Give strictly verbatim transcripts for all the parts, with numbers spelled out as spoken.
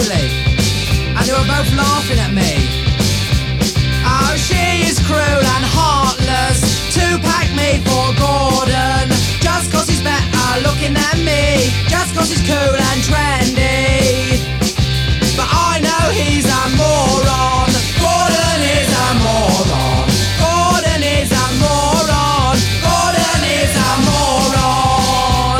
silly, and they were both laughing at me. Oh, she is cruel and heartless, two-pack me for Gordon, just cause he's better looking than me, just cause he's cool and trendy. But I know he's a moron. Gordon is a moron. Gordon is a moron. Gordon is a moron.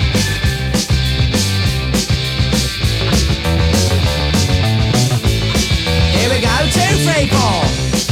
Here we go, two, three, four.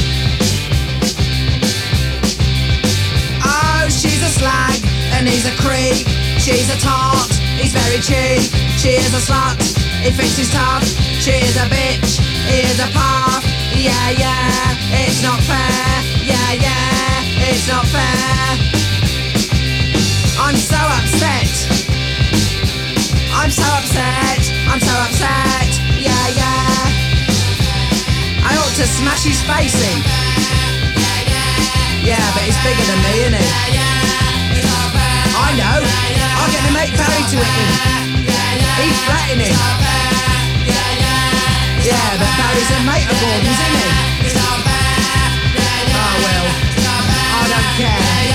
Oh, she's a slag and he's a creep. She's a tart, he's very cheap. She is a slut, he thinks he's tough. She is a bitch, he is a puff. Yeah, yeah, it's not fair. Yeah, yeah, it's not fair. I'm so upset. I'm so upset. I'm so upset. Yeah, yeah. I ought to smash his face in. Yeah, but he's bigger than me, isn't he? I know. I'll get my mate Barry to hit him. He's flattening him. Yeah, but Barry's a mate of Gordon's, isn't he? Oh well, I don't care.